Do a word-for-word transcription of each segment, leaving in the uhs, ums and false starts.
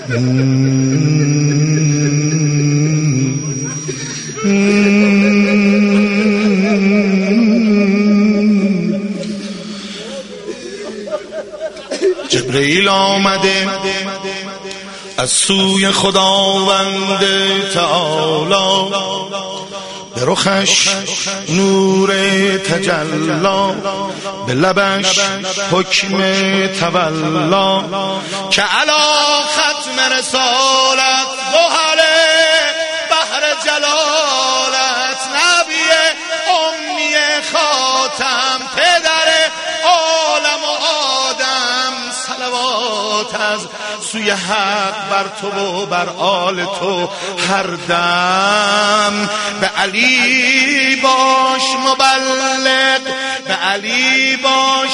جبرئیل آمده از سوی خداوند تعالی، به رخش نور تجلا، به لبش حکم تولا، که علا ختم رسالت گوهر بحر جلالت، نبی امی خاتم پدر عالم و آدم، صلوات از سوی حق بر تو و بر آل تو هر دم. به علی باش مبلغ، به علی باش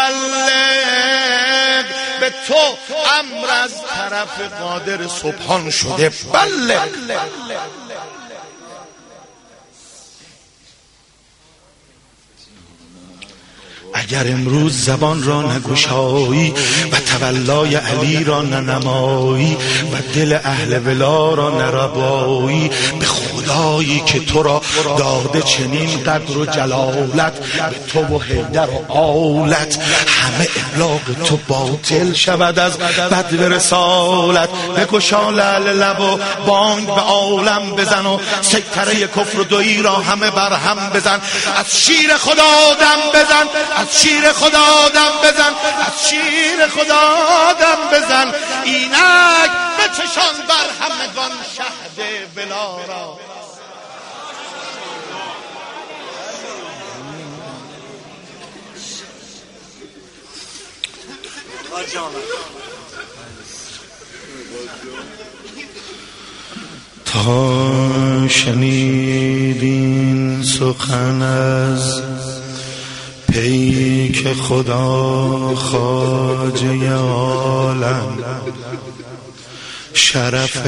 مبلغ، به تو امر از طرف قادر سبحان شده بله. اگر امروز زبان را نگشایی و تولای علی را ننمایی و دل اهل ولا را نربایی، به خدایی که تو را داده چنین قدر و جلالت، به تو و حیدر و آلت، همه ابلاغ تو باطل شود از بدو رسالت. بگشا لعل لب و بانگ به عالم بزن و سیطره کفر و دویی را همه بر هم بزن. از شیر خدا دم بزن، از شیر خدا دم بزن، از شیر خدا دم بزن. اینک بچشان بر همگان شهد بلا را. تا شنیدین سخن از پیک خدا خواجه عالم، شرف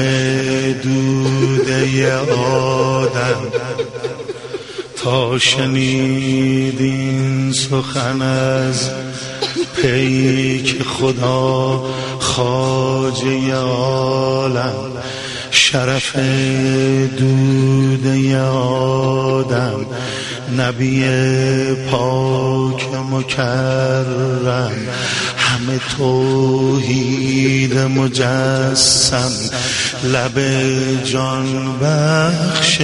دوده آدم. تا شنیدین سخن از پیک خدا خواجه عالم، شرف دوده آدم. نبی پاک مکرم، همه توحید مجسم، لب جان بخش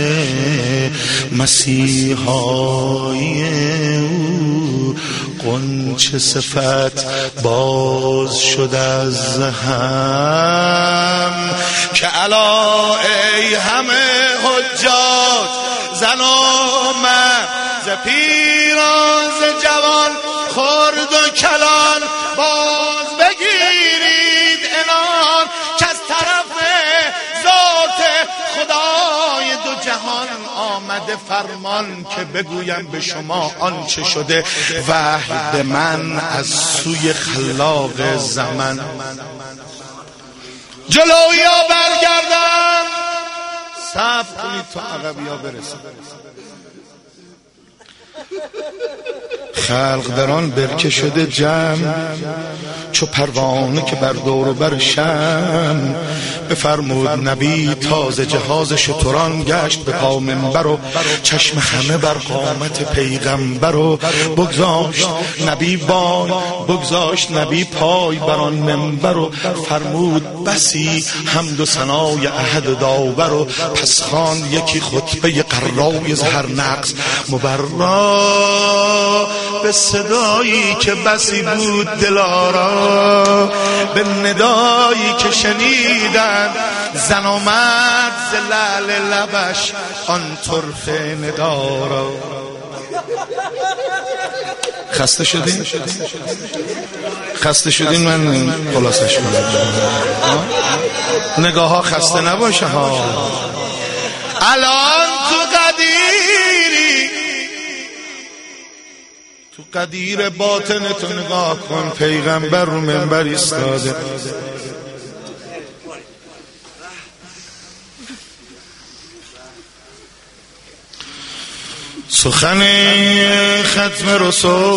مسیحای او. غنچه صفت باز شد از هم، که علا ای همه حجاج زن و مرد، ز پیران ز جوان خرد و کلان، باز بگیرید عنان که از طرف ذات خدای دو جهان آمده فرمان، که بگویم به شما آنچه شده وحی به من از سوی خلاق زمن. جلویا برگردم، صبر کنید تا عقبیا برسم. خلق در آن برکه شده جمع، چو پروانه که بر دور و بر شمع. بفرمود نبی تازه جهاز شتران گشت به پا منبر، و چشم همه بر قامت پیغمبر. و بگذاشت نبی بای، بگذاشت نبی پای بر آن منبر، و فرمود بسی حمد و ثنای احد داور. و پس خواند یکی خطبه قرای زهر نقص مبرا، به صدایی که بسی بود دلارا، به ندایی که شنیدن زن و مرد ز لعل لبش آن طرف ندارا. خسته شدین؟ خسته شدین؟ من خلاصش کنم، نگاه ها خسته نباشه ها. الان تو قدیری، تو قدیر باطن تو نگاه کن، پیغمبر رو منبر ایستاده. سخن ختم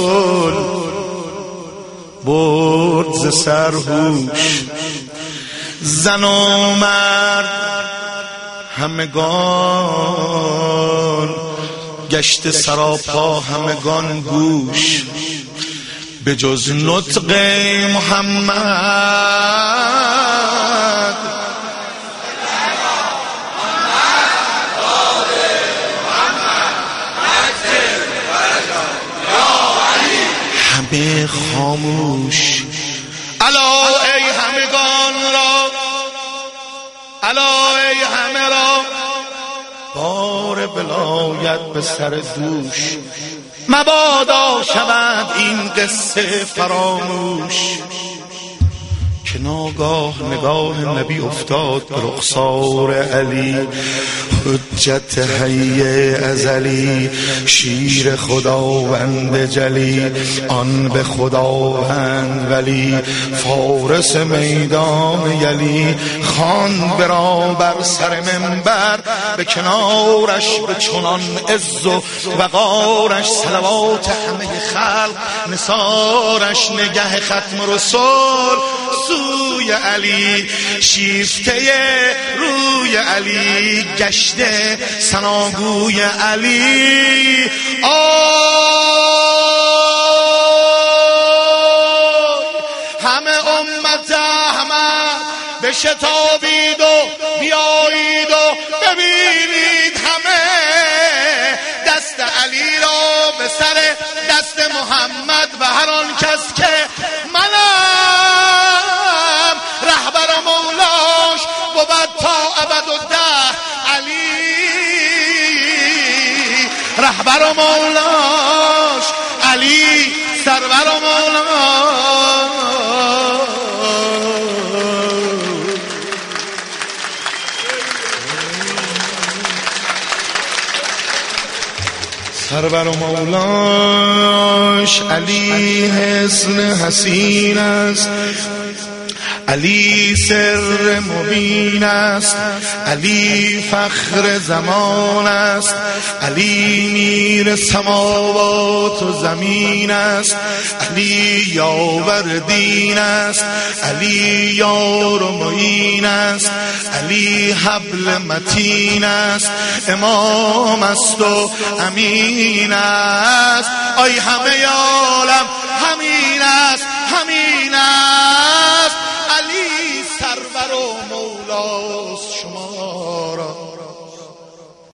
رسول برد ز سرهوش، زن و مرد همگان، گشت سراپا همگان گوش، به جز نطق محمد همه خاموش. الا ای همگان را، الا ای همه را، بار ولایت به سر دوش، مبادا شود این قصه فراموش. که ناگاه نگاه نبی افتاد به رخسار علی، حجت حی ازلی، شیر خداوند جلی، آن به خداوند ولی، فارس میدان یلی. خان برا بر سر منبر، به کنارش به چنان عز و وقارش، صلوات همه خلق نثارش، نگه ختم رسول سوی علی، شیفته روی علی، گشته ثناگوی علی. آی همه امت احمد بشتابید و بیایید و ببینید همه دست علی را به سر دست محمد، و هر آن کس که منم رهبر مولاش بود تا ابد و ده، علی رهبر مولاش، علی سرور مولاش. سرور مولاش علی حسن حسین است، علی سر مبین است، علی فخر زمان است، علی میر سماوات و زمین است، علی یاور دین است، علی یار و معین است، علی حبل متین است، امام است و امین است. آی همه عالم همین است، همین است.